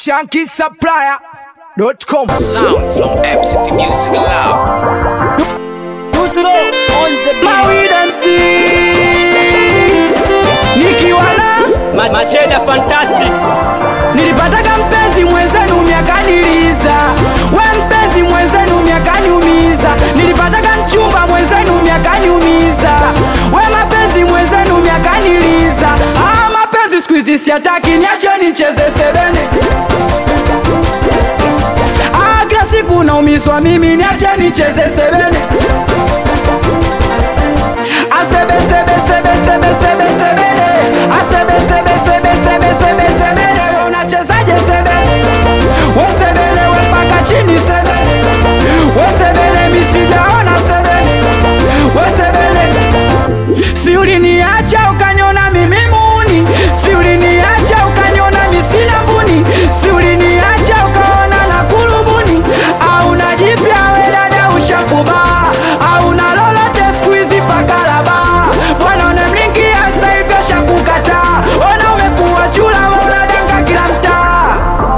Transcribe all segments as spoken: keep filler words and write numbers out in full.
Shanky Supplier dot com. Sound from M C P Music Lab. Dusko on the beat. Mawid M C Nikiwana Ma Macheda fantastic. nilipataka mpenzi mwenzenu miaka niliza. We mpenzi mwenzenu miaka niumiza. Nilipataka mchumba mwenzenu miaka niumiza. We mapenzi mwenzenu miaka niliza. Ah, mapenzi squeeze siataki, niache nicheze sebene. Ah, kila siku naumizwa mimi, niache nicheze sebene. Asebe sebe sebe sebe sebe sebene. Asebe sebe sebe sebe sebe sebene. We unachezaje sebene? We sebene we paka chini sebene. We sebene mi sijaona sebene. We sebene. Si uliniacha ukaniona mimi muni. Si uliniacha ukaniona mimi sina mbuni. Si uliniacha ukaona na kulubuni. Au najipya we dada ushakuba. Au na lolote squeeze pakalaba. Bwana unemlingia sasa hivi ashakukata. Ona umekuwa chula wewe unadanga kila mtaa.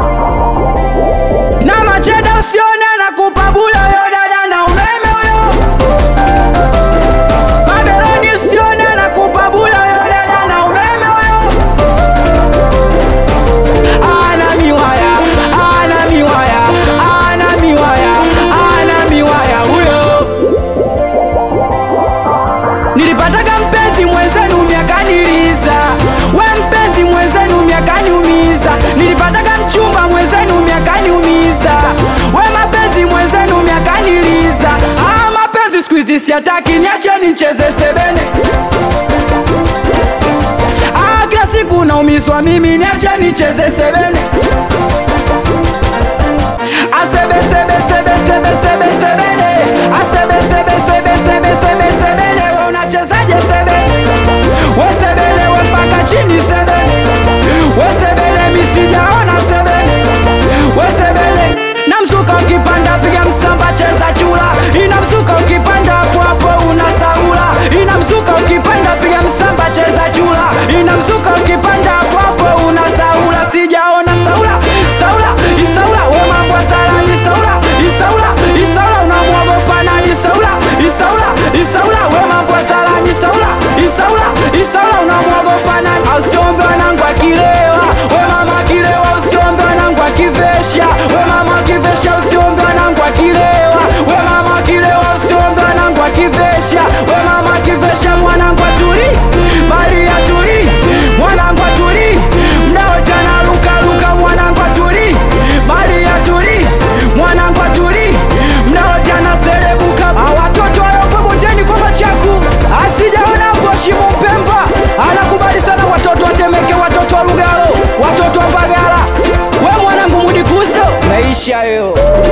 Na Macheda usione anakupa bure yo dada na umeme huyo. Babeloni usione anakupa bure yo dada na umeme huyo. Ana miwaya, ana miwaya, ana miwaya, ana miwaya huyo. Nilipataka mpenzi mwenzenu miaka niliza. We mpenzi mwenzenu miaka niumiza. Nilipataka mchumba mwenzenu miaka niumiza. We mapenzi mwenzenu miaka niliza. Ah, mapenzi squeeze siataki, niache nicheze sebene. Ah, kila siku naumizwa mimi, niache nicheze sebene. Asebe sebe sebe sebe sebe sebene. Asebe sebe sebe sebe sebe sebene. We unachezaje sebene? We sebene we paka chini sebene. We sebene mi sijaona sebene. We sebene. Na mzuka ukipanda piga msamba cheza chula. Ina mzuka ukipanda hapo hapo unasaula. Ina mzuka ukipanda piga msamba cheza chula. Ina mzuka ukipanda hapo hapo unasaula. Sijaona saula, saula, isaula. We mambo sala ni saula, isaula, isaula. Unamuogopa nani saula, isaula, isaula. We mambo sala ni saula, isaula, isaula. Unamuogopa nani? Usiombe wanangu akilewa. We mama akilewa usiombe wanangu akivesha. We mama akivesha usiombe wanangu akilewa. We mama akilewa usiombe wanangu akivesha. We mama akivesha mwanangu atuli, bali atuli. Mwanangu atuli, mdao jana ruka ruka. Mwanangu atuli, bali atuli. Mwanangu atuli, mdao jana serebuka. Watoto wayopo bojeni kwa machaku. Asijaona mposhimu Mpemba. Anakubali sana watoto watemeke, watoto wa Lugalo, watoto wa Mbagala. We mwanangu mudikuzo, maisha yo.